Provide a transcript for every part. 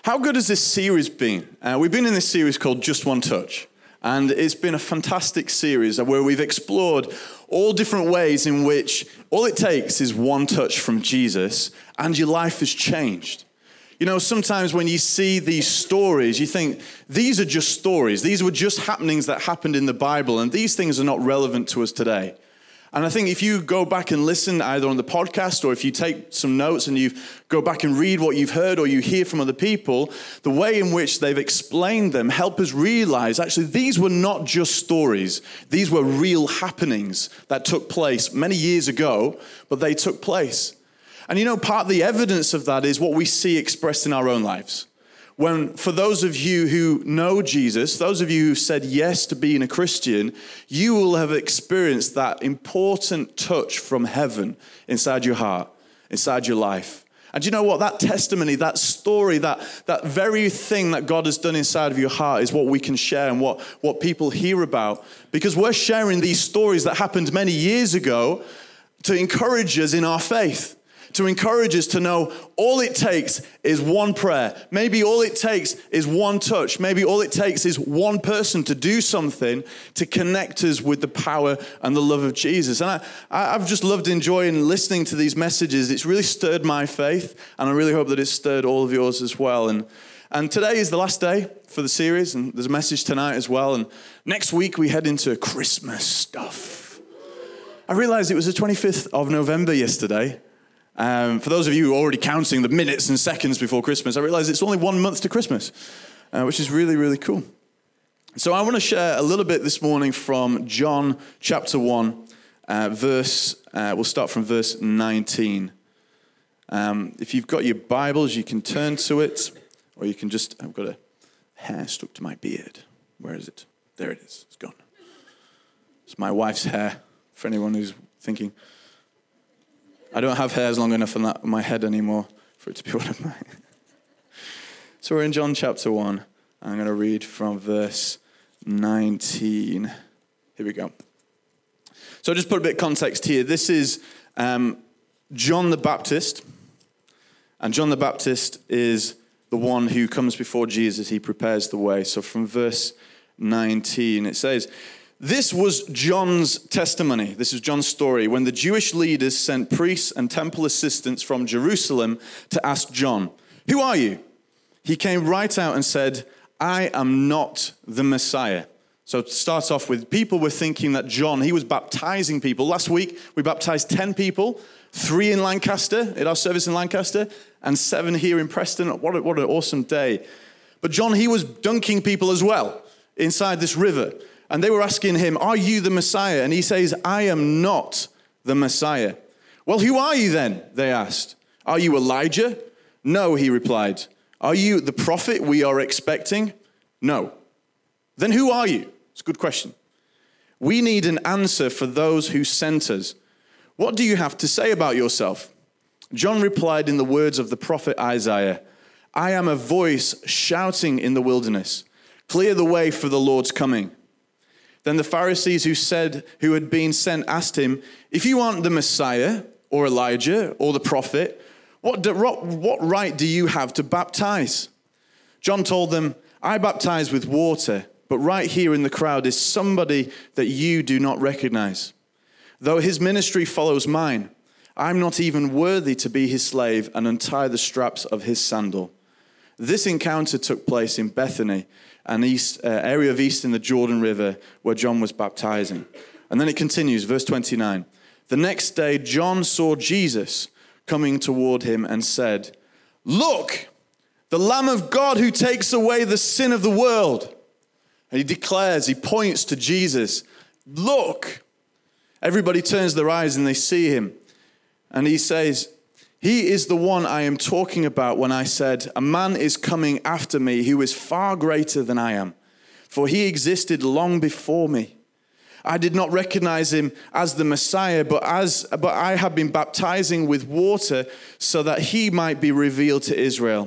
How good has this series been? We've been in this series called Just One Touch. And it's been a fantastic series where we've explored all different ways in which all it takes is one touch from Jesus and your life has changed. You know, sometimes when you see these stories, you think, these are just stories. These were just happenings that happened in the Bible, and these things are not relevant to us today. And I think if you go back and listen either on the podcast or if you take some notes and you go back and read what you've heard or you hear from other people, the way in which they've explained them help us realize actually these were not just stories. These were real happenings that took place many years ago, but they took place. And you know, part of the evidence of that is what we see expressed in our own lives. When, for those of you who know Jesus, those of you who said yes to being a Christian, you will have experienced that important touch from heaven inside your heart, inside your life. And you know what? That testimony, that story, that very thing that God has done inside of your heart is what we can share and what people hear about. Because we're sharing these stories that happened many years ago to encourage us in our faith. To encourage us to know all it takes is one prayer. Maybe all it takes is one touch. Maybe all it takes is one person to do something to connect us with the power and the love of Jesus. And I've just loved enjoying listening to these messages. It's really stirred my faith, and I really hope that it's stirred all of yours as well. And today is the last day for the series, and there's a message tonight as well. And next week we head into Christmas stuff. I realized it was the 25th of November yesterday. For those of you who are already counting the minutes and seconds before Christmas, I realize it's only 1 month to Christmas, which is really, really cool. So I want to share a little bit this morning from John chapter 1, we'll start from verse 19. If you've got your Bibles, you can turn to it, or you can just, I've got a hair stuck to my beard. Where is it? There it is. It's gone. It's my wife's hair, for anyone who's thinking. I don't have hairs long enough on my head anymore for it to be one of mine. So we're in John chapter 1. I'm going to read from verse 19. Here we go. So just put a bit of context here. This is John the Baptist. And John the Baptist is the one who comes before Jesus. He prepares the way. So from verse 19, it says, "This was John's testimony." This is John's story. "When the Jewish leaders sent priests and temple assistants from Jerusalem to ask John, 'Who are you?' He came right out and said, 'I am not the Messiah.'" So to start off with, people were thinking that John, he was baptizing people. Last week, we baptized 10 people, 3 in Lancaster, in our service in Lancaster, and 7 here in Preston. What an awesome day. But John, he was dunking people as well inside this river. And they were asking him, "Are you the Messiah?" And he says, "I am not the Messiah." "Well, who are you then?" they asked. "Are you Elijah?" "No," he replied. "Are you the prophet we are expecting?" "No." "Then who are you?" It's a good question. "We need an answer for those who sent us. What do you have to say about yourself?" John replied in the words of the prophet Isaiah, "I am a voice shouting in the wilderness, 'Clear the way for the Lord's coming.'" Then the Pharisees who had been sent asked him, "If you aren't the Messiah or Elijah or the prophet, what right do you have to baptize?" John told them, "I baptize with water, but right here in the crowd is somebody that you do not recognize. Though his ministry follows mine, I'm not even worthy to be his slave and untie the straps of his sandal." This encounter took place in Bethany, an area of east in the Jordan River where John was baptizing. And then it continues, verse 29. "The next day, John saw Jesus coming toward him and said, 'Look, the Lamb of God who takes away the sin of the world.'" And he points to Jesus. "Look." Everybody turns their eyes and they see him. And he says, "He is the one I am talking about when I said, 'A man is coming after me who is far greater than I am, for he existed long before me. I did not recognize him as the Messiah, but I have been baptizing with water so that he might be revealed to Israel.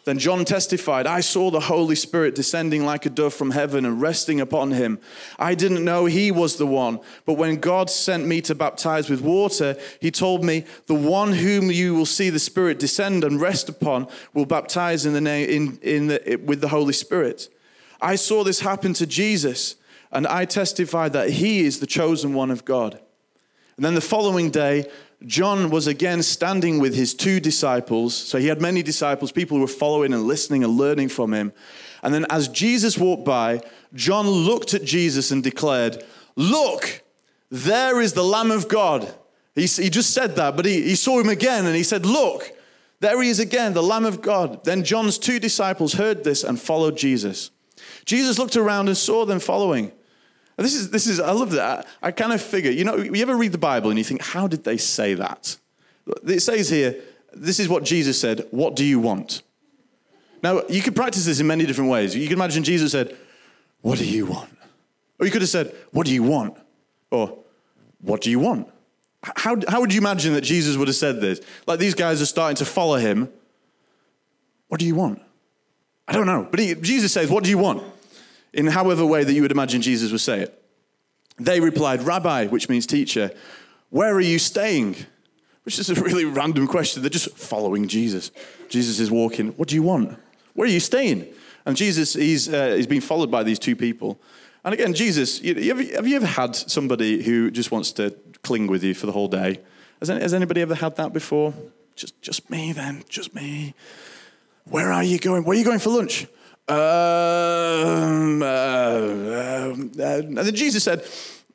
Then John testified, I saw the Holy Spirit descending like a dove from heaven and resting upon him. I didn't know he was the one, but when God sent me to baptize with water, he told me, the one whom you will see the Spirit descend and rest upon will baptize with the Holy Spirit. I saw this happen to Jesus, and I testified that he is the chosen one of God. And then the following day, John was again standing with his 2 disciples. So he had many disciples, people who were following and listening and learning from him. And then as Jesus walked by, John looked at Jesus and declared, look, there is the Lamb of God. He just said that, but he saw him again and he said, look, there he is again, the Lamb of God. Then John's 2 disciples heard this and followed Jesus. Jesus looked around and saw them following. This is, I love that. I kind of figure, you ever read the Bible and you think, how did they say that? It says here, this is what Jesus said, what do you want? Now, you could practice this in many different ways. You can imagine Jesus said, what do you want? Or you could have said, what do you want? Or, what do you want? How would you imagine that Jesus would have said this? Like these guys are starting to follow him. What do you want? I don't know. But Jesus says, what do you want? In however way that you would imagine Jesus would say it. They replied, Rabbi, which means teacher, where are you staying? Which is a really random question. They're just following Jesus. Jesus is walking. What do you want? Where are you staying? And Jesus, he's being followed by these 2 people. And again, Jesus, have you ever had somebody who just wants to cling with you for the whole day? Has anybody ever had that before? Just me then, just me. Where are you going? Where are you going for lunch? And then Jesus said,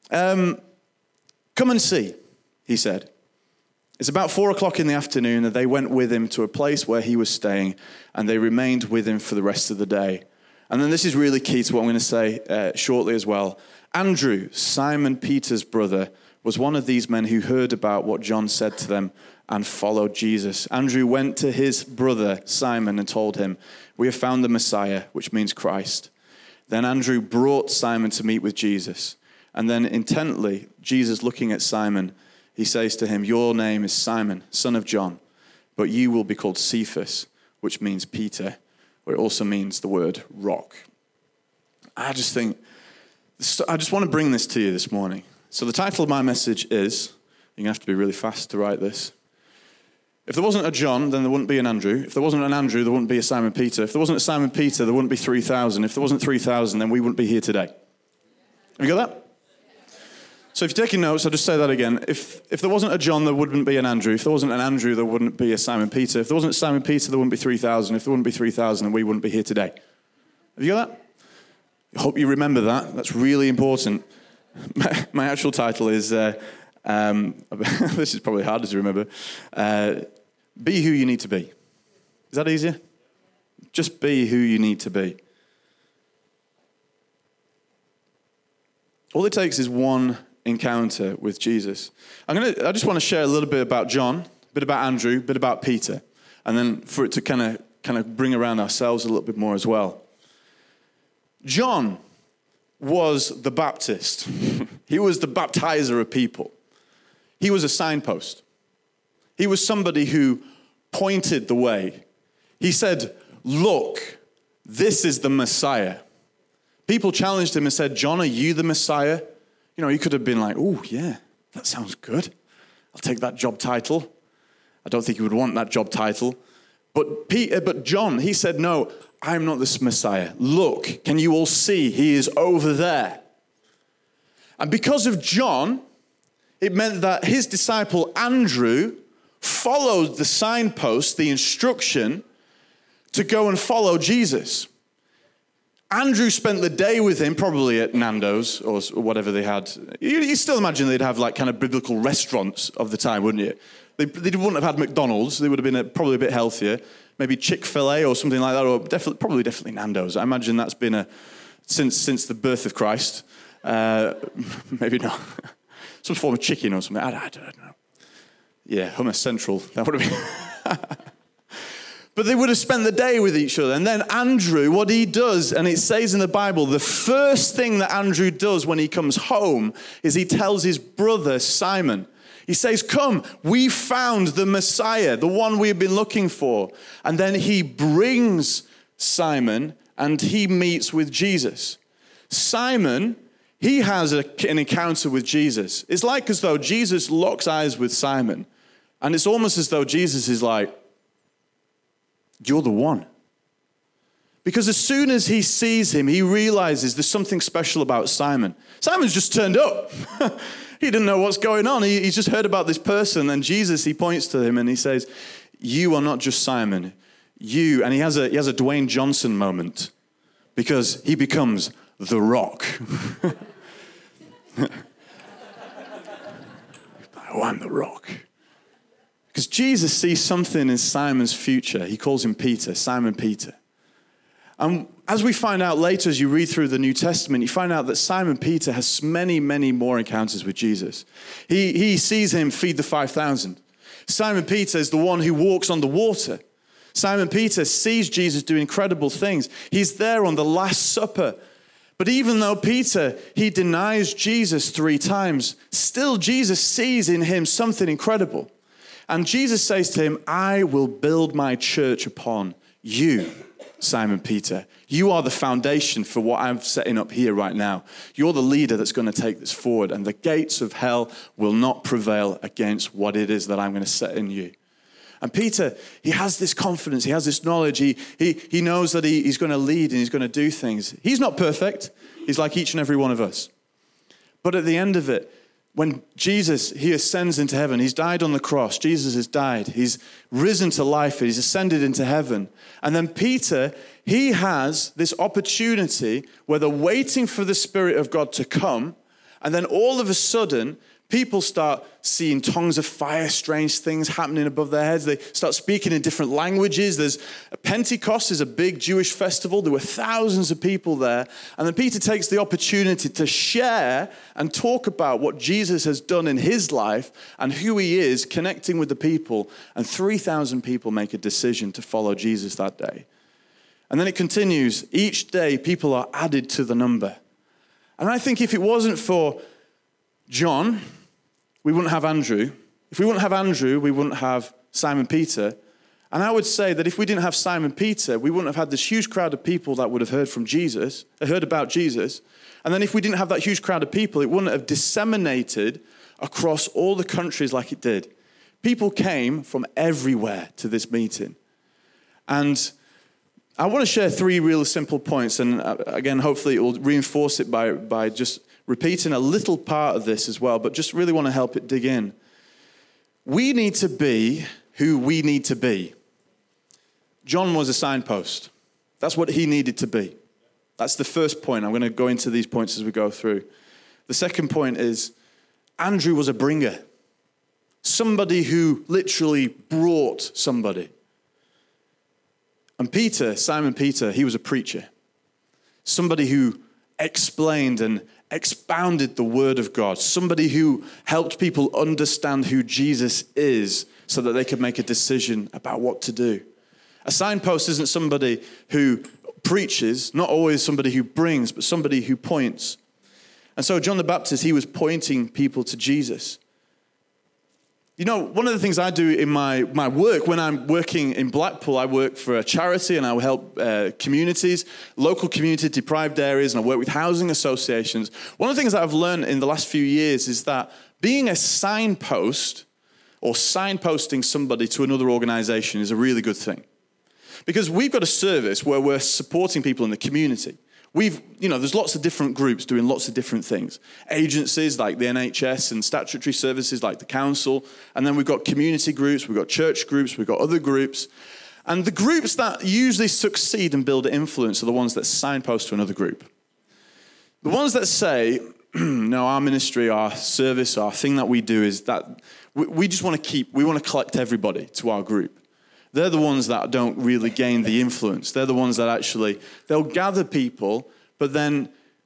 come and see, he said. It's about 4:00 in the afternoon, and they went with him to a place where he was staying, and they remained with him for the rest of the day. And then this is really key to what I'm going to say shortly as well. Andrew, Simon Peter's brother, was one of these men who heard about what John said to them and followed Jesus. Andrew went to his brother Simon and told him, we have found the Messiah, which means Christ. Then Andrew brought Simon to meet with Jesus. And then intently, Jesus looking at Simon, he says to him, your name is Simon, son of John, but you will be called Cephas, which means Peter, or it also means the word rock. I just want to bring this to you this morning. So the title of my message is, you're going to have to be really fast to write this. If there wasn't a John, then there wouldn't be an Andrew. If there wasn't an Andrew, there wouldn't be a Simon Peter. If there wasn't a Simon Peter, there wouldn't be 3,000. If there wasn't 3,000, then we wouldn't be here today. Have you got that? So if you're taking notes, I'll just say that again. If there wasn't a John, there wouldn't be an Andrew. If there wasn't an Andrew, there wouldn't be a Simon Peter. If there wasn't a Simon Peter, there wouldn't be 3,000. If there wouldn't be 3,000, then we wouldn't be here today. Have you got that? I hope you remember that. That's really important. My actual title is, this is probably harder to remember, be who you need to be. Is that easier? Just be who you need to be. All it takes is one encounter with Jesus. I just want to share a little bit about John, a bit about Andrew, a bit about Peter, and then for it to kind of bring around ourselves a little bit more as well. John was the Baptist. He was the baptizer of people. He was a signpost. He was somebody who pointed the way. He said, look, this is the Messiah. People challenged him and said, John, are you the Messiah? He could have been like, oh, yeah, that sounds good. I'll take that job title. I don't think he would want that job title. But John, he said, no, I'm not this Messiah. Look, can you all see? He is over there. And because of John, it meant that his disciple Andrew followed the signpost, the instruction, to go and follow Jesus. Andrew spent the day with him, probably at Nando's or whatever they had. You still imagine they'd have like kind of biblical restaurants of the time, wouldn't you? They wouldn't have had McDonald's. They would have been probably a bit healthier. Maybe Chick-fil-A or something like that, or definitely Nando's. I imagine that's been since the birth of Christ. Maybe not. Some form of chicken or something. I don't know. Yeah, Hummus Central. That would have been... But they would have spent the day with each other. And then Andrew, what he does, and it says in the Bible, the first thing that Andrew does when he comes home is he tells his brother Simon. He says, come, we found the Messiah, the one we have been looking for. And then he brings Simon and he meets with Jesus. Simon, he has an encounter with Jesus. It's like as though Jesus locks eyes with Simon. And it's almost as though Jesus is like, you're the one. Because as soon as he sees him, he realizes there's something special about Simon. Simon's just turned up. He didn't know what's going on. He's just heard about this person. And Jesus, he points to him and he says, you are not just Simon. You, and he has a Dwayne Johnson moment because he becomes the Rock. Oh, I'm the Rock. Because Jesus sees something in Simon's future. He calls him Peter, Simon Peter. And as we find out later, as you read through the New Testament, you find out that Simon Peter has many, many more encounters with Jesus. He sees him feed the 5,000. Simon Peter is the one who walks on the water. Simon Peter sees Jesus do incredible things. He's there on the Last Supper. But even though Peter, he denies Jesus 3 times, still Jesus sees in him something incredible. And Jesus says to him, I will build my church upon you, Simon Peter. You are the foundation for what I'm setting up here right now. You're the leader that's going to take this forward, and the gates of hell will not prevail against what it is that I'm going to set in you. And Peter, he has this confidence, he has this knowledge, he knows that he's going to lead and he's going to do things. He's not perfect. He's like each and every one of us. But at the end of it, when Jesus, he ascends into heaven, he's died on the cross, Jesus has died, he's risen to life, he's ascended into heaven. And then Peter, he has this opportunity where they're waiting for the Spirit of God to come, and then all of a sudden, people start seeing tongues of fire, strange things happening above their heads. They start speaking in different languages. Pentecost is a big Jewish festival. There were thousands of people there. And then Peter takes the opportunity to share and talk about what Jesus has done in his life and who he is, connecting with the people. And 3,000 people make a decision to follow Jesus that day. And then it continues. Each day, people are added to the number. And I think if it wasn't for John, we wouldn't have Andrew. If we wouldn't have Andrew, we wouldn't have Simon Peter. And I would say that if we didn't have Simon Peter, we wouldn't have had this huge crowd of people that would have heard about Jesus. And then if we didn't have that huge crowd of people, it wouldn't have disseminated across all the countries like it did. People came from everywhere to this meeting. And I want to share 3 real simple points. And again, hopefully it will reinforce it by just repeating a little part of this as well, but just really want to help it dig in. We need to be who we need to be. John was a signpost. That's what he needed to be. That's the first point. I'm going to go into these points as we go through. The second point is Andrew was a bringer. Somebody who literally brought somebody. And Peter, Simon Peter, he was a preacher. Somebody who explained and expounded the word of God. Somebody who helped people understand who Jesus is so that they could make a decision about what to do. A signpost isn't somebody who preaches, not always somebody who brings, but somebody who points. And so John the Baptist, he was pointing people to Jesus. You know, one of the things I do in my work, when I'm working in Blackpool, I work for a charity and I will help communities, local community deprived areas, and I work with housing associations. One of the things that I've learned in the last few years is that being a signpost or signposting somebody to another organization is a really good thing. Because we've got a service where we're supporting people in the community. There's lots of different groups doing lots of different things. Agencies like the NHS and statutory services like the council. And then we've got community groups, we've got church groups, we've got other groups. And the groups that usually succeed and build influence are the ones that signpost to another group. The ones that say, no, our ministry, our service, our thing that we do is that we just want to collect everybody to our group. They're the ones that don't really gain the influence. They're the ones that actually, they'll gather people, but then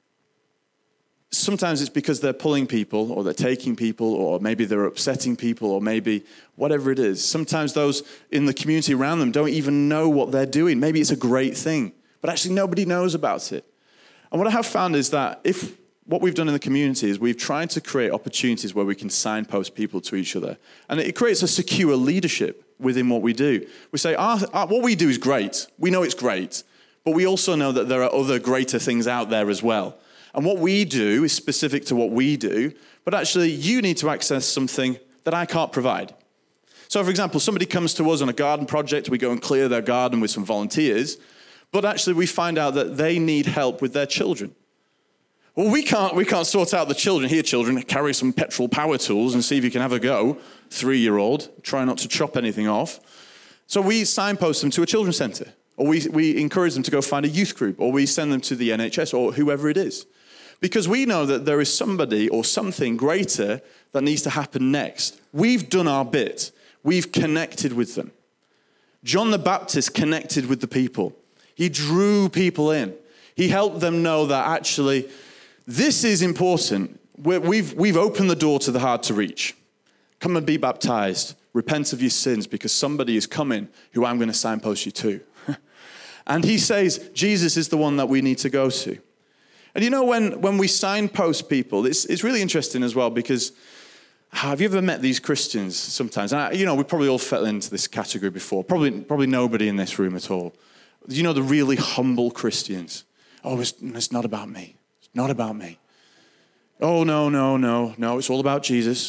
sometimes it's because they're pulling people or they're taking people or maybe they're upsetting people or maybe whatever it is. Sometimes those in the community around them don't even know what they're doing. Maybe it's a great thing, but actually nobody knows about it. And what I have found is that if what we've done in the community is we've tried to create opportunities where we can signpost people to each other. And it creates a secure leadership within what we do. We say, what we do is great. We know it's great. But we also know that there are other greater things out there as well. And what we do is specific to what we do. But actually, you need to access something that I can't provide. So, for example, somebody comes to us on a garden project. We go and clear their garden with some volunteers. But actually, we find out that they need help with their children. Well, we can't sort out the children. Here, children, carry some petrol power tools and see if you can have a go. 3-year-old, try not to chop anything off. So we signpost them to a children's centre. Or we encourage them to go find a youth group. Or we send them to the NHS or whoever it is. Because we know that there is somebody or something greater that needs to happen next. We've done our bit. We've connected with them. John the Baptist connected with the people. He drew people in. He helped them know that actually this is important. We've opened the door to the hard to reach. Come and be baptized. Repent of your sins because somebody is coming who I'm going to signpost you to. And he says Jesus is the one that we need to go to. And you know, when we signpost people, it's really interesting as well because have you ever met these Christians sometimes? And we probably all fell into this category before. Probably nobody in this room at all. You know, the really humble Christians. Oh, it's not about me. It's not about me. Oh, no. It's all about Jesus.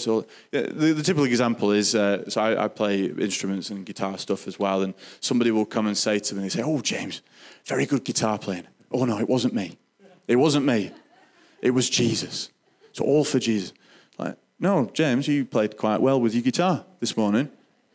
The typical example is, so I play instruments and guitar stuff as well, and somebody will come and say to me, they say, oh, James, very good guitar playing. Oh, no, it wasn't me. It wasn't me. It was Jesus. It's all for Jesus. Like, no, James, you played quite well with your guitar this morning.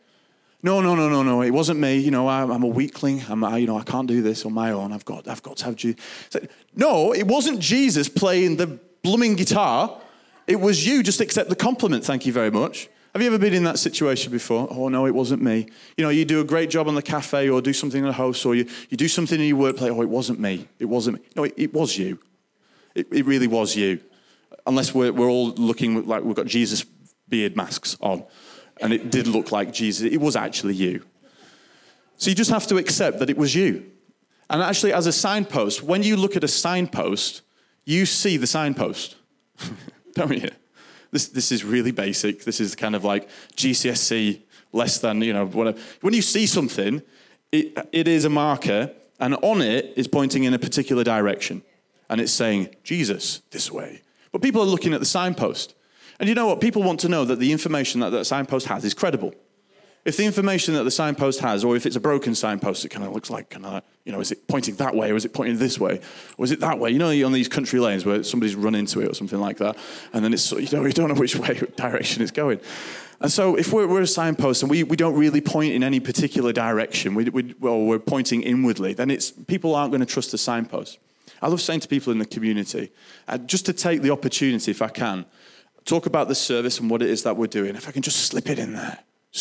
No, it wasn't me. I'm a weakling. I can't do this on my own. I've got to have Jesus. No, it wasn't Jesus playing the blooming guitar. It was you. Just accept the compliment. Thank you very much. Have you ever been in that situation before? Oh, no, it wasn't me. You do a great job on the cafe or do something in the house or you do something in your workplace. Oh, it wasn't me. It wasn't me. No, it was you. It really was you. Unless we're all looking like we've got Jesus beard masks on. And it did look like Jesus. It was actually you. So you just have to accept that it was you. And actually, as a signpost, when you look at a signpost, you see the signpost. Don't you? This is really basic. This is kind of like GCSE, less than, whatever. When you see something, it is a marker, and on it is pointing in a particular direction. And it's saying, Jesus, this way. But people are looking at the signpost. And you know what? People want to know that the information that signpost has is credible. If the information that the signpost has, or if it's a broken signpost, it kind of looks like, is it pointing that way, or is it pointing this way, or is it that way? On these country lanes where somebody's run into it or something like that, and then it's, you don't know which direction it's going. And so if we're a signpost and we don't really point in any particular direction, we're pointing inwardly, then people aren't going to trust the signpost. I love saying to people in the community, just to take the opportunity, if I can, talk about the service and what it is that we're doing. If I can just slip it in there.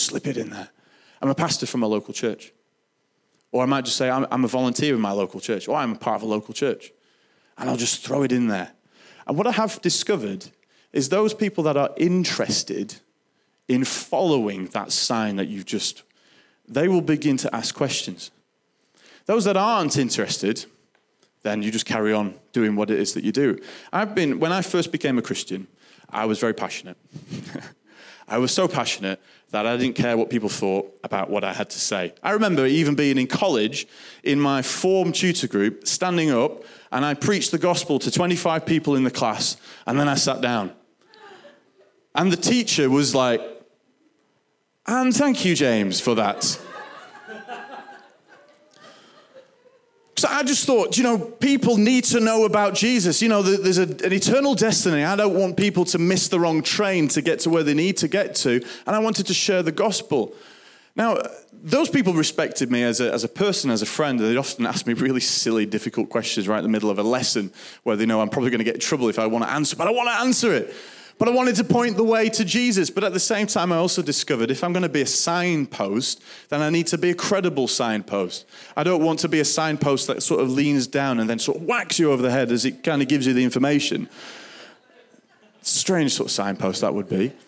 I'm a pastor from a local church. Or I might just say, I'm a volunteer in my local church. Or I'm a part of a local church. And I'll just throw it in there. And what I have discovered is those people that are interested in following that sign that they will begin to ask questions. Those that aren't interested, then you just carry on doing what it is that you do. When I first became a Christian, I was very passionate. I was so passionate that I didn't care what people thought about what I had to say. I remember even being in college, in my form tutor group, standing up, and I preached the gospel to 25 people in the class, and then I sat down. And the teacher was like, and thank you, James, for that. So I just thought, people need to know about Jesus. There's an eternal destiny. I don't want people to miss the wrong train to get to where they need to get to. And I wanted to share the gospel. Now, those people respected me as a person, as a friend. They'd often ask me really silly, difficult questions right in the middle of a lesson where they know I'm probably going to get in trouble if I want to answer. But I want to answer it. But I wanted to point the way to Jesus. But at the same time, I also discovered if I'm going to be a signpost, then I need to be a credible signpost. I don't want to be a signpost that sort of leans down and then sort of whacks you over the head as it kind of gives you the information. Strange sort of signpost that would be.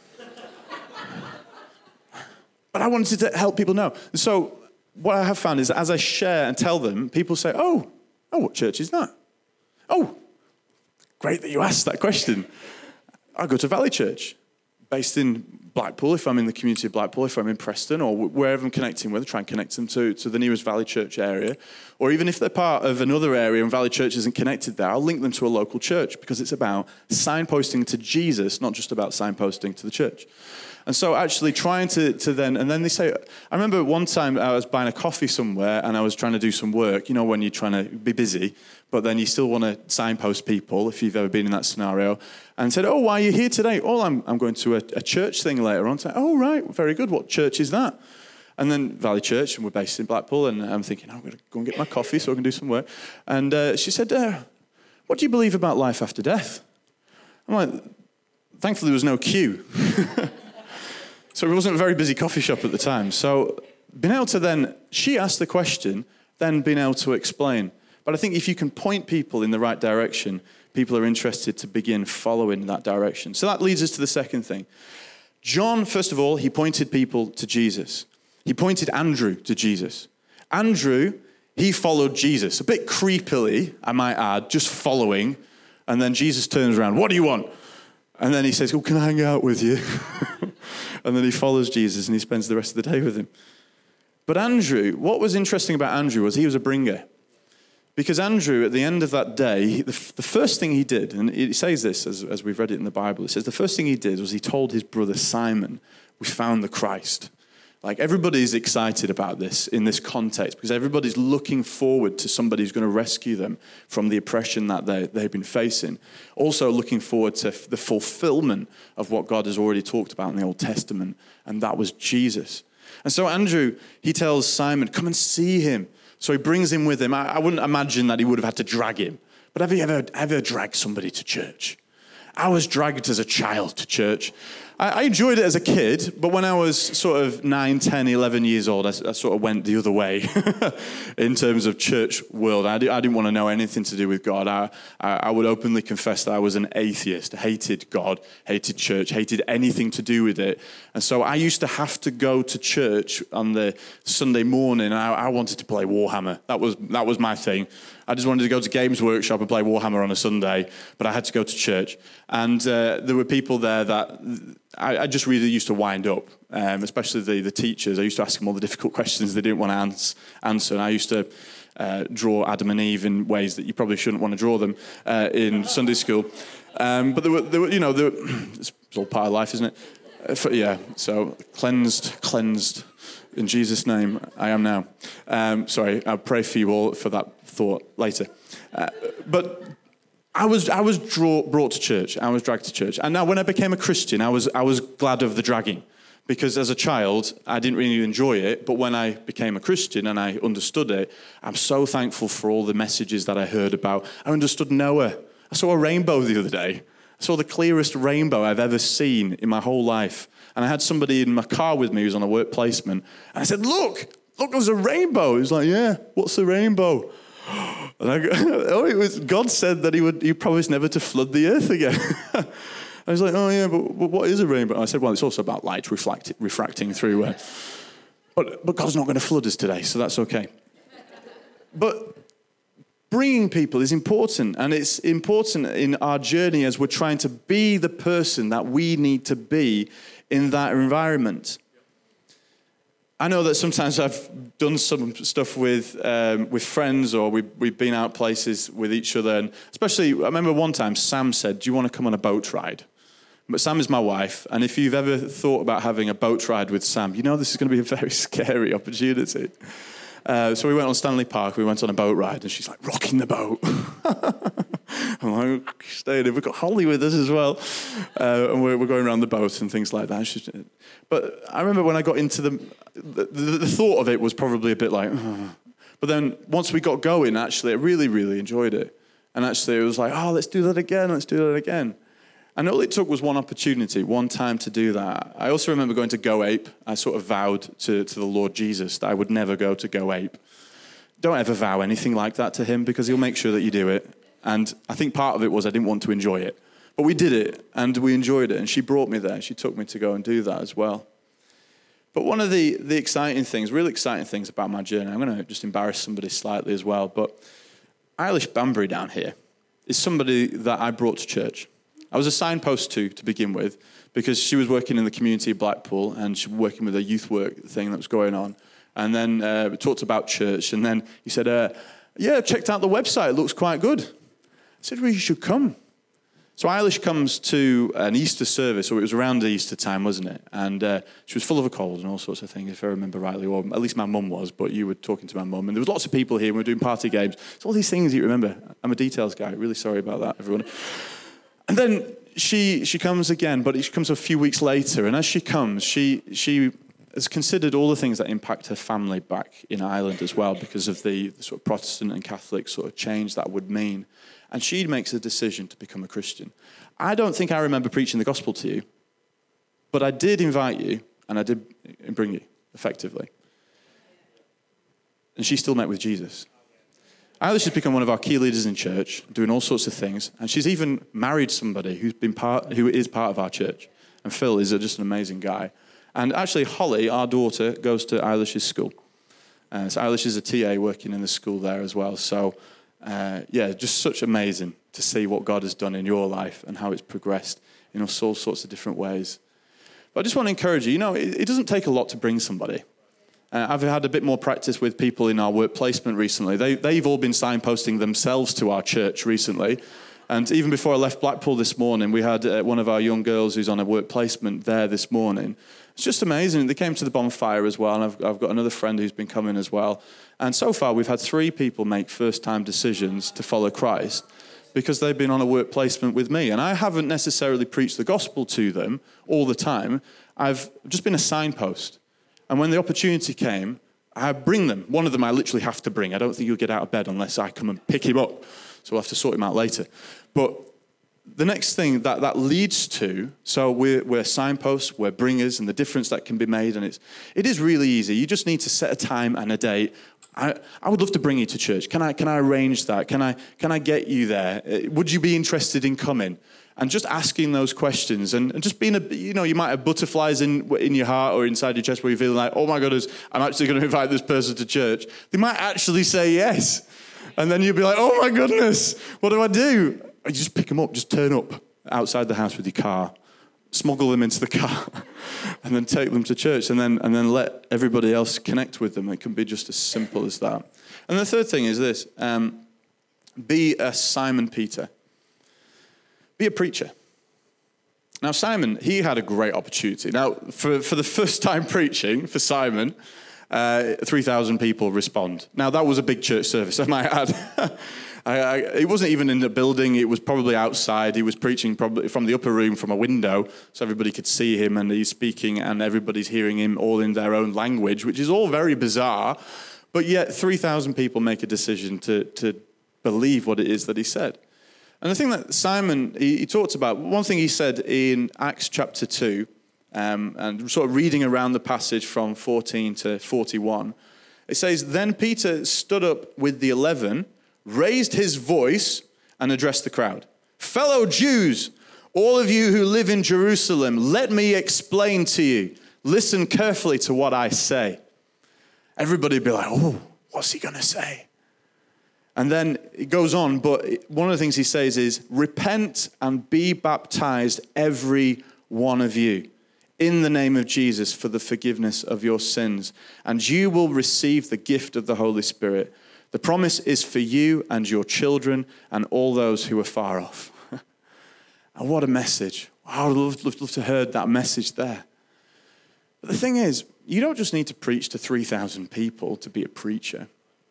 But I wanted to help people know. So what I have found is that as I share and tell them, people say, oh, what church is that? Oh, great that you asked that question. I go to Valley Church, based in Blackpool, if I'm in the community of Blackpool, if I'm in Preston, or wherever I'm connecting with, try and connect them to the nearest Valley Church area. Or even if they're part of another area and Valley Church isn't connected there, I'll link them to a local church, because it's about signposting to Jesus, not just about signposting to the church. And so actually trying to then, and then they say, I remember one time I was buying a coffee somewhere and I was trying to do some work, you know, when you're trying to be busy, but then you still want to signpost people, if you've ever been in that scenario, and said, oh, why are you here today? Oh, I'm going to a church thing later on. So, oh, right, very good. What church is that? And then Valley Church, and we're based in Blackpool, and I'm thinking, I'm going to go and get my coffee so I can do some work. And she said, what do you believe about life after death? I'm like, thankfully there was no queue. So it wasn't a very busy coffee shop at the time. So being able to then, she asked the question, then being able to explain. But I think if you can point people in the right direction, people are interested to begin following that direction. So that leads us to the second thing. John, first of all, he pointed people to Jesus. He pointed Andrew to Jesus. Andrew, he followed Jesus, a bit creepily, I might add, just following. And then Jesus turns around, what do you want? And then he says, oh, can I hang out with you? And then he follows Jesus and he spends the rest of the day with him. But Andrew, what was interesting about Andrew was he was a bringer. Because Andrew, at the end of that day, the first thing he did, and it says this as we've read it in the Bible, it says the first thing he did was he told his brother Simon, we found the Christ. Like, everybody's excited about this in this context because everybody's looking forward to somebody who's going to rescue them from the oppression that they've been facing. Also looking forward to the fulfillment of what God has already talked about in the Old Testament, and that was Jesus. And so Andrew, he tells Simon, come and see him. So he brings him with him. I wouldn't imagine that he would have had to drag him. But have you ever dragged somebody to church? I was dragged as a child to church. I enjoyed it as a kid, but when I was sort of 9, 10, 11 years old, I sort of went the other way in terms of church world. I didn't want to know anything to do with God. I would openly confess that I was an atheist, hated God, hated church, hated anything to do with it. And so I used to have to go to church on the Sunday morning. I wanted to play Warhammer. That was my thing. I just wanted to go to Games Workshop and play Warhammer on a Sunday, but I had to go to church. And there were people there that I just really used to wind up, especially the teachers. I used to ask them all the difficult questions they didn't want to answer. And I used to draw Adam and Eve in ways that you probably shouldn't want to draw them in Sunday school. But there were, it's all part of life, isn't it? So cleansed. In Jesus' name, I am now. Sorry, I'll pray for you all for that thought later. But I was brought to church. I was dragged to church. And now when I became a Christian, I was glad of the dragging. Because as a child, I didn't really enjoy it. But when I became a Christian and I understood it, I'm so thankful for all the messages that I heard about. I understood Noah. I saw a rainbow the other day. I saw the clearest rainbow I've ever seen in my whole life. And I had somebody in my car with me who was on a work placement. And I said, look, there's a rainbow. He was like, yeah, what's the rainbow? And God said that he promised never to flood the earth again. I was like, oh yeah, but what is a rainbow? And I said, well, it's also about light refracting through. But God's not going to flood us today, so that's okay. But bringing people is important, and it's important in our journey as we're trying to be the person that we need to be in that environment. I know that sometimes I've done some stuff with friends, or we've been out places with each other, and especially, I remember one time Sam said, do you want to come on a boat ride? But Sam is my wife, and if you've ever thought about having a boat ride with Sam, you know this is going to be a very scary opportunity. So we went on Stanley Park, we went on a boat ride, and she's like, rocking the boat. I'm like, staying in. We've got Holly with us as well. And we're going around the boat and things like that. But I remember when I got into the thought of it was probably a bit like, but then once we got going, actually, I really, really enjoyed it. And actually, it was like, let's do that again. And all it took was one opportunity, one time to do that. I also remember going to Go Ape. I sort of vowed to the Lord Jesus that I would never go to Go Ape. Don't ever vow anything like that to him, because he'll make sure that you do it. And I think part of it was I didn't want to enjoy it. But we did it, and we enjoyed it. And she brought me there. She took me to go and do that as well. But one of the exciting things, really exciting things about my journey, I'm going to just embarrass somebody slightly as well, but Eilish Banbury down here, is somebody that I brought to church. I was a signpost to begin with, because she was working in the community of Blackpool, and she was working with a youth work thing that was going on. And then we talked about church, and then he said, yeah, checked out the website, it looks quite good. I said, well, you should come. So Eilish comes to an Easter service, or it was around Easter time, wasn't it? And she was full of a cold and all sorts of things, if I remember rightly, or at least my mum was, but you were talking to my mum, and there was lots of people here, and we were doing party games. It's all these things you remember. I'm a details guy, really sorry about that, everyone. And then she comes again, but she comes a few weeks later, and as she comes, she has considered all the things that impact her family back in Ireland as well, because of the sort of Protestant and Catholic sort of change that would mean. And she makes a decision to become a Christian. I don't think I remember preaching the gospel to you, but I did invite you, and I did bring you, effectively. And she still met with Jesus. Eilish has become one of our key leaders in church, doing all sorts of things, and she's even married somebody who is part of our church. And Phil is just an amazing guy. And actually, Holly, our daughter, goes to Eilish's school. So Eilish is a TA working in the school there as well. So, just such amazing to see what God has done in your life and how it's progressed in all sorts of different ways. But I just want to encourage you, it doesn't take a lot to bring somebody. I've had a bit more practice with people in our work placement recently. They've all been signposting themselves to our church recently. And even before I left Blackpool this morning, we had one of our young girls who's on a work placement there this morning. It's just amazing. They came to the bonfire as well, and I've got another friend who's been coming as well. And so far, we've had 3 people make first-time decisions to follow Christ because they've been on a work placement with me. And I haven't necessarily preached the gospel to them all the time. I've just been a signpost. And when the opportunity came, I bring them. One of them I literally have to bring. I don't think he'll get out of bed unless I come and pick him up. So we'll have to sort him out later. But the next thing that leads to, so we're signposts, we're bringers, and the difference that can be made, and it is really easy. You just need to set a time and a date. I would love to bring you to church. Can I arrange that? Can I get you there? Would you be interested in coming? And just asking those questions and just being you might have butterflies in your heart or inside your chest where you feel like, oh my goodness, I'm actually going to invite this person to church. They might actually say yes. And then you'll be like, oh my goodness, what do I do? You just pick them up, just turn up outside the house with your car, smuggle them into the car, and then take them to church, and then let everybody else connect with them. It can be just as simple as that. And the third thing is this, be a Simon Peter. Be a preacher. Now, Simon, he had a great opportunity. Now, for the first time preaching, for Simon, 3,000 people respond. Now, that was a big church service, I might add. It wasn't even in the building. It was probably outside. He was preaching probably from the upper room from a window, so everybody could see him, and he's speaking, and everybody's hearing him all in their own language, which is all very bizarre. But yet, 3,000 people make a decision to believe what it is that he said. And the thing that Simon, he talked about, one thing he said in Acts chapter 2, and sort of reading around the passage from 14 to 41, it says, "Then Peter stood up with the 11, raised his voice, and addressed the crowd. 'Fellow Jews, all of you who live in Jerusalem, let me explain to you. Listen carefully to what I say.'" Everybody would be like, oh, what's he going to say? And then it goes on, but one of the things he says is, "Repent and be baptized, every one of you, in the name of Jesus for the forgiveness of your sins, and you will receive the gift of the Holy Spirit. The promise is for you and your children and all those who are far off." And what a message. I would love to have heard that message there. But the thing is, you don't just need to preach to 3,000 people to be a preacher.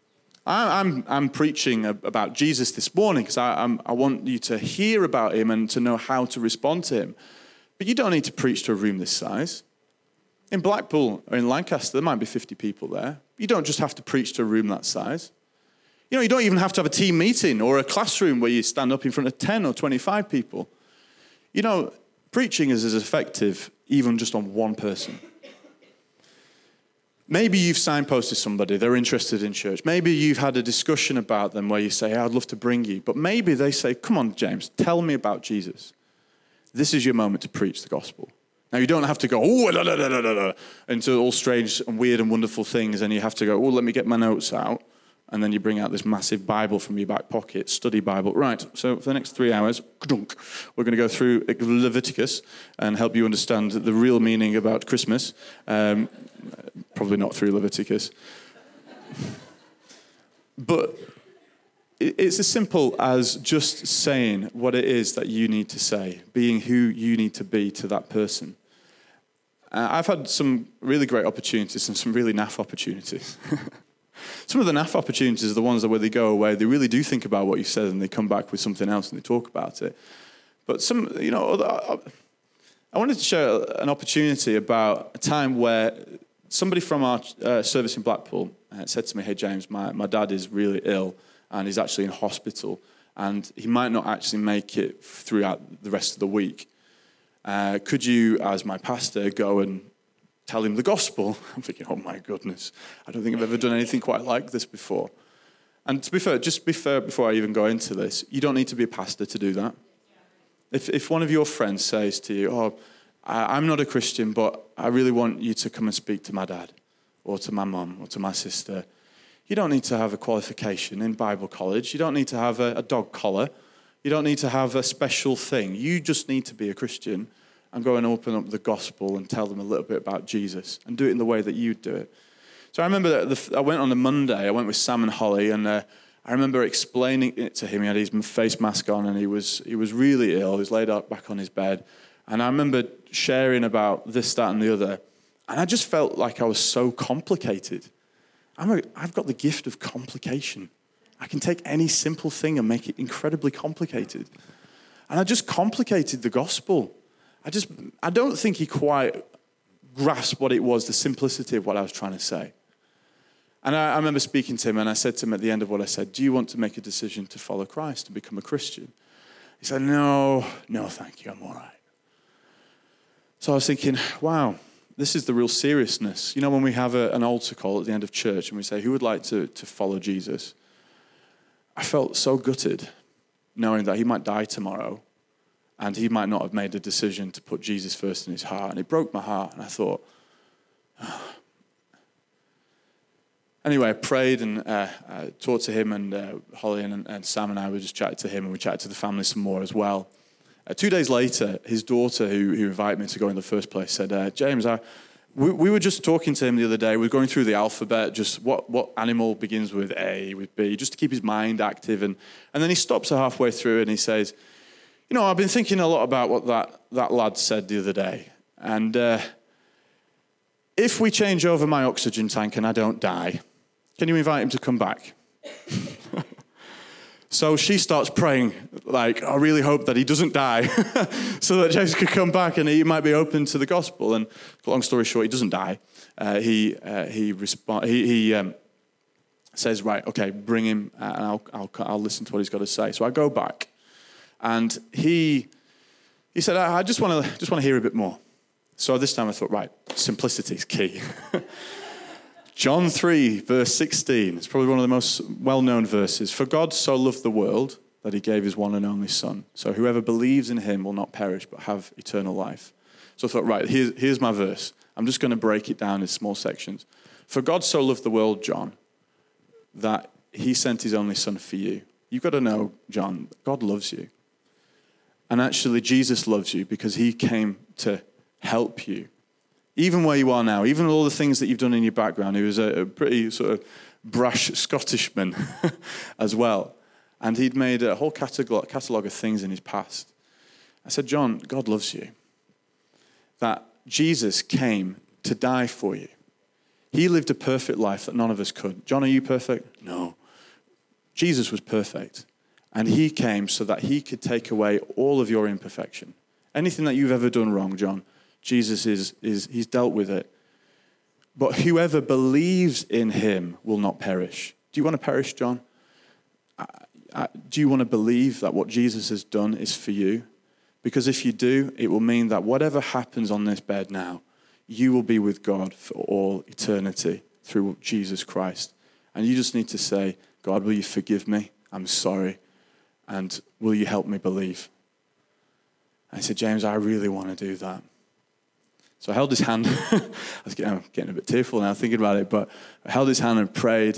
I'm preaching about Jesus this morning because I want you to hear about him and to know how to respond to him. But you don't need to preach to a room this size. In Blackpool or in Lancaster, there might be 50 people there. You don't just have to preach to a room that size. You don't even have to have a team meeting or a classroom where you stand up in front of 10 or 25 people. Preaching is as effective even just on one person. Maybe you've signposted somebody, they're interested in church. Maybe you've had a discussion about them where you say, I'd love to bring you. But maybe they say, come on, James, tell me about Jesus. This is your moment to preach the gospel. Now, you don't have to go, into all strange and weird and wonderful things, and you have to go, let me get my notes out. And then you bring out this massive Bible from your back pocket, study Bible. Right, so for the next 3 hours, we're going to go through Leviticus and help you understand the real meaning about Christmas. Probably not through Leviticus. But it's as simple as just saying what it is that you need to say, being who you need to be to that person. I've had some really great opportunities and some really naff opportunities. Some of the naff opportunities are the ones that where they go away, they really do think about what you said and they come back with something else and they talk about it. But I wanted to share an opportunity about a time where somebody from our service in Blackpool said to me, "Hey James, my dad is really ill and he's actually in hospital and he might not actually make it throughout the rest of the week. Could you, as my pastor, go and tell him the gospel?" I'm thinking, oh my goodness, I don't think I've ever done anything quite like this before. And to be fair, just be fair before I even go into this, you don't need to be a pastor to do that. If one of your friends says to you, "Oh, I'm not a Christian, but I really want you to come and speak to my dad or to my mum or to my sister," you don't need to have a qualification in Bible college. You don't need to have a dog collar. You don't need to have a special thing. You just need to be a Christian and go and open up the gospel and tell them a little bit about Jesus and do it in the way that you do it. So I remember that I went on a Monday. I went with Sam and Holly, and I remember explaining it to him. He had his face mask on, and he was really ill. He was laid out back on his bed. And I remember sharing about this, that, and the other. And I just felt like I was so complicated. I've got the gift of complication. I can take any simple thing and make it incredibly complicated. And I just complicated the gospel. I don't think he quite grasped what it was, the simplicity of what I was trying to say. And I remember speaking to him, and I said to him at the end of what I said, "Do you want to make a decision to follow Christ and become a Christian?" He said, No, thank you, I'm all right. So I was thinking, wow, this is the real seriousness. You know, when we have an altar call at the end of church and we say, who would like to follow Jesus? I felt so gutted knowing that he might die tomorrow and he might not have made a decision to put Jesus first in his heart. And it broke my heart. And I thought, oh. Anyway, I prayed and I talked to him, and Holly and Sam and I were just chatting to him, and we chatted to the family some more as well. 2 days later, his daughter, who invited me to go in the first place, said, "James, we were just talking to him the other day. We were going through the alphabet, just what animal begins with A, with B, just to keep his mind active." And then he stops her halfway through and he says, "You know, I've been thinking a lot about what that lad said the other day. And if we change over my oxygen tank and I don't die, can you invite him to come back?" So she starts praying, like, I really hope that he doesn't die so that James could come back and he might be open to the gospel. And long story short, he doesn't die. He says, right, okay, bring him and I'll listen to what he's got to say. So I go back and he said, I just want to hear a bit more. So this time I thought, right, simplicity is key. John 3, verse 16. It's probably one of the most well-known verses. "For God so loved the world that he gave his one and only Son. So whoever believes in him will not perish but have eternal life." So I thought, right, here's my verse. I'm just going to break it down in small sections. "For God so loved the world, John, that he sent his only Son for you." You've got to know, John, God loves you. And actually, Jesus loves you because he came to help you. Even where you are now, even all the things that you've done in your background. He was a pretty sort of brash Scottishman as well. And he'd made a whole catalogue of things in his past. I said, John, God loves you. That Jesus came to die for you. He lived a perfect life that none of us could. John, are you perfect? No. Jesus was perfect. And he came so that he could take away all of your imperfection. Anything that you've ever done wrong, John, Jesus he's dealt with it. But whoever believes in him will not perish. Do you want to perish, John? Do you want to believe that what Jesus has done is for you? Because if you do, it will mean that whatever happens on this bed now, you will be with God for all eternity through Jesus Christ. And you just need to say, God, will you forgive me? I'm sorry. And will you help me believe? I said, James, I really want to do that. So I held his hand. I'm getting a bit tearful now thinking about it, but I held his hand and prayed.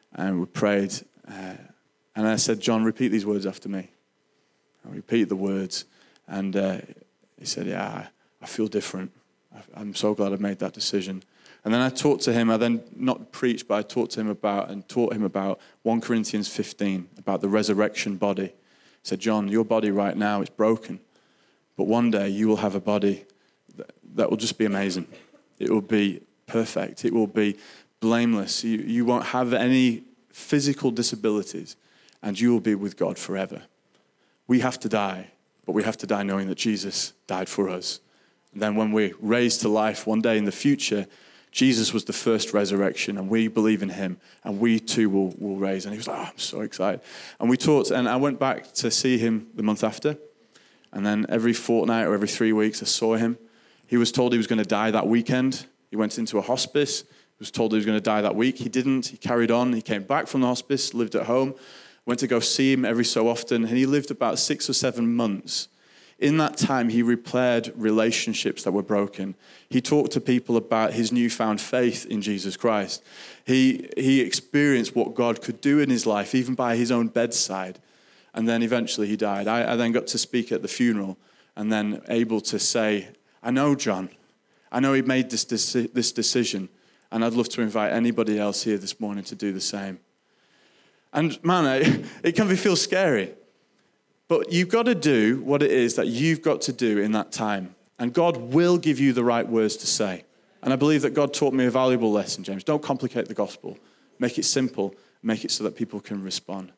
and we prayed. And I said, John, repeat these words after me. I repeated the words, and he said, yeah, I feel different. I'm so glad I made that decision. And then I talked to him. I then not preached, but I talked to him taught him about 1 Corinthians 15, about the resurrection body. I said, John, your body right now is broken, but one day you will have a body that will just be amazing. It will be perfect. It will be blameless. You won't have any physical disabilities, and you will be with God forever. We have to die, but we have to die knowing that Jesus died for us. And then when we're raised to life one day in the future, Jesus was the first resurrection, and we believe in him, and we too will raise. And he was like, oh, I'm so excited. And we talked, and I went back to see him the month after, and then every fortnight or every 3 weeks I saw him. He was told he was going to die that weekend. He went into a hospice. He was told he was going to die that week. He didn't. He carried on. He came back from the hospice, lived at home, went to go see him every so often, and he lived about 6 or 7 months. In that time, he repaired relationships that were broken. He talked to people about his newfound faith in Jesus Christ. He experienced what God could do in his life, even by his own bedside. And then eventually he died. I then got to speak at the funeral, and then able to say, I know John. I know he made this decision, and I'd love to invite anybody else here this morning to do the same. And man, it can feel scary. But you've got to do what it is that you've got to do in that time. And God will give you the right words to say. And I believe that God taught me a valuable lesson, James. Don't complicate the gospel. Make it simple. Make it so that people can respond.